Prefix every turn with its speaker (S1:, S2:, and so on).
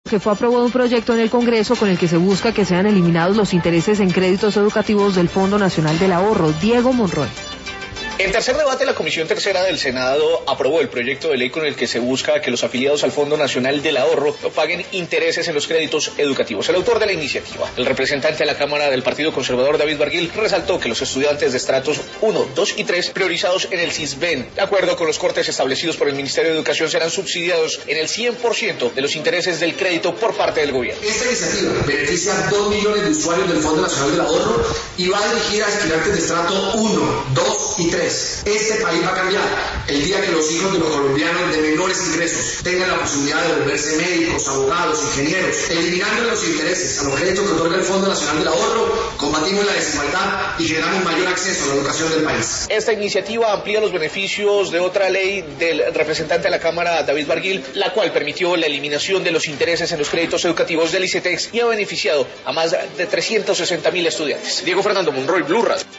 S1: Que fue aprobado un proyecto en el Congreso con el que se busca que sean eliminados los intereses en créditos educativos del Fondo Nacional del Ahorro. Diego Monroy.
S2: En tercer debate, la Comisión Tercera del Senado aprobó el proyecto de ley con el que se busca que los afiliados al Fondo Nacional del Ahorro no paguen intereses en los créditos educativos. El autor de la iniciativa, el representante de la Cámara del Partido Conservador, David Barguil, resaltó que los estudiantes de estratos 1, 2 y 3, priorizados en el CISBEN, de acuerdo con los cortes establecidos por el Ministerio de Educación, serán subsidiados en el 100% de los intereses del crédito por parte del gobierno.
S3: Esta iniciativa beneficia a 2 millones de usuarios del Fondo Nacional del Ahorro y va dirigida a estudiantes de estrato 1, 2 y 3. Este país va a cambiar el día que los hijos de los colombianos de menores ingresos tengan la posibilidad de volverse médicos, abogados, ingenieros. Eliminando los intereses a los créditos que otorga el Fondo Nacional del Ahorro, combatimos la desigualdad y generamos mayor acceso a la educación del país.
S2: Esta iniciativa amplía los beneficios de otra ley del representante de la Cámara, David Barguil, la cual permitió la eliminación de los intereses en los créditos educativos del ICETEX y ha beneficiado a más de 360.000 estudiantes. Diego Fernando Monroy, Blue Radio.